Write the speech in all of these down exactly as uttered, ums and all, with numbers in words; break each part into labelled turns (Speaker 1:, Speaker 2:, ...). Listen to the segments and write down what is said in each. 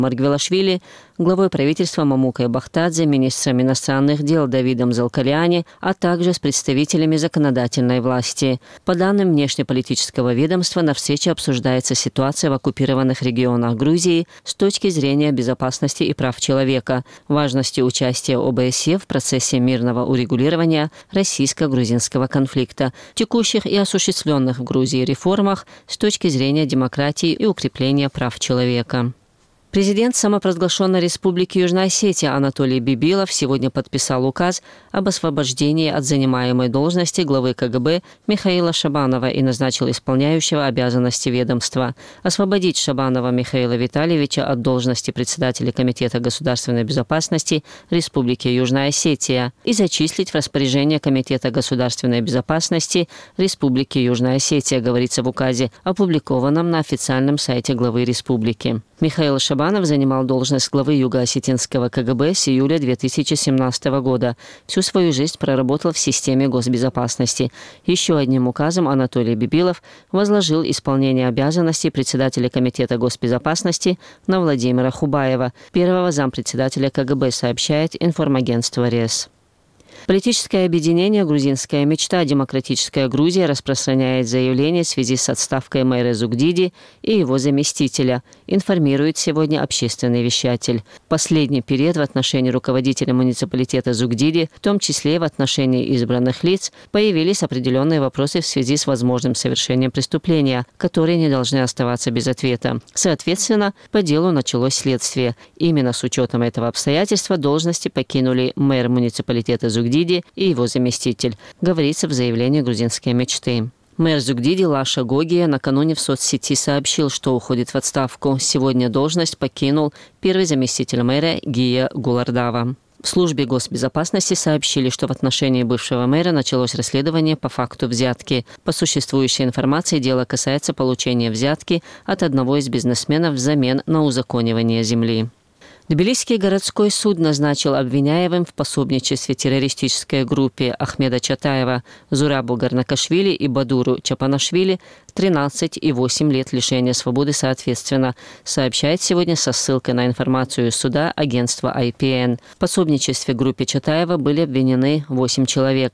Speaker 1: Маргвелашвили, главой правительства Мамукой Бахтадзе, министром иностранных дел Давидом Залкаляни, а также с представителями законодательной власти. По данным внешнеполитического ведомства, на встрече обсуждается ситуация в оккупированных регионах Грузии с точки зрения безопасности и прав человека, важности участия ОБСЕ в процессе мирного урегулирования российско-грузинского конфликта, текущих и осуществленных в Грузии реформах с точки зрения демократии и укрепления прав человека. Президент самопровозглашенной Республики Южная Осетия Анатолий Бибилов сегодня подписал указ об освобождении от занимаемой должности главы КГБ Михаила Шабанова и назначил исполняющего обязанности ведомства. Освободить Шабанова Михаила Витальевича от должности председателя Комитета государственной безопасности Республики Южная Осетия и зачислить в распоряжение Комитета государственной безопасности Республики Южная Осетия, говорится в указе, опубликованном на официальном сайте главы республики. Михаил Шабанов занимал должность главы Юго-Осетинского КГБ с июля две тысячи семнадцатого года. Всю свою жизнь проработал в системе госбезопасности. Еще одним указом Анатолий Бибилов возложил исполнение обязанностей председателя Комитета госбезопасности на Владимира Хубаева, первого зампредседателя КГБ, сообщает информагентство РЕС. Политическое объединение «Грузинская мечта. Демократическая Грузия» распространяет заявление в связи с отставкой мэра Зугдиди и его заместителя, информирует сегодня общественный вещатель. В последний период в отношении руководителя муниципалитета Зугдиди, в том числе в отношении избранных лиц, появились определенные вопросы в связи с возможным совершением преступления, которые не должны оставаться без ответа. Соответственно, по делу началось следствие. Именно с учетом этого обстоятельства должности покинули мэр муниципалитета Зугдиди и его заместитель, говорится в заявлении «Грузинской мечты». Мэр Зугдиди Лаша Гогия накануне в соцсети сообщил, что уходит в отставку. Сегодня должность покинул первый заместитель мэра Гия Гулардава. В службе госбезопасности сообщили, что в отношении бывшего мэра началось расследование по факту взятки. По существующей информации, дело касается получения взятки от одного из бизнесменов взамен на узаконивание земли. Тбилисский городской суд назначил обвиняемым в пособничестве террористической группе Ахмеда Чатаева, Зурабу Гарнакашвили и Бадуру Чапанашвили тринадцать и восемь лет лишения свободы соответственно, сообщает сегодня со ссылкой на информацию суда агентство ай пи эн. В пособничестве группе Чатаева были обвинены восемь человек.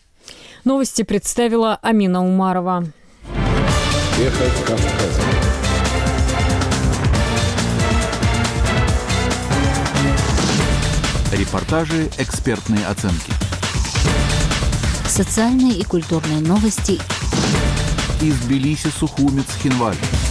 Speaker 2: Новости представила Амина Умарова.
Speaker 3: Ехать Кавказа.
Speaker 4: Репортажи, экспертные оценки.
Speaker 5: Социальные и культурные новости.
Speaker 4: Из Тбилиси, Сухуми, Цхинвали.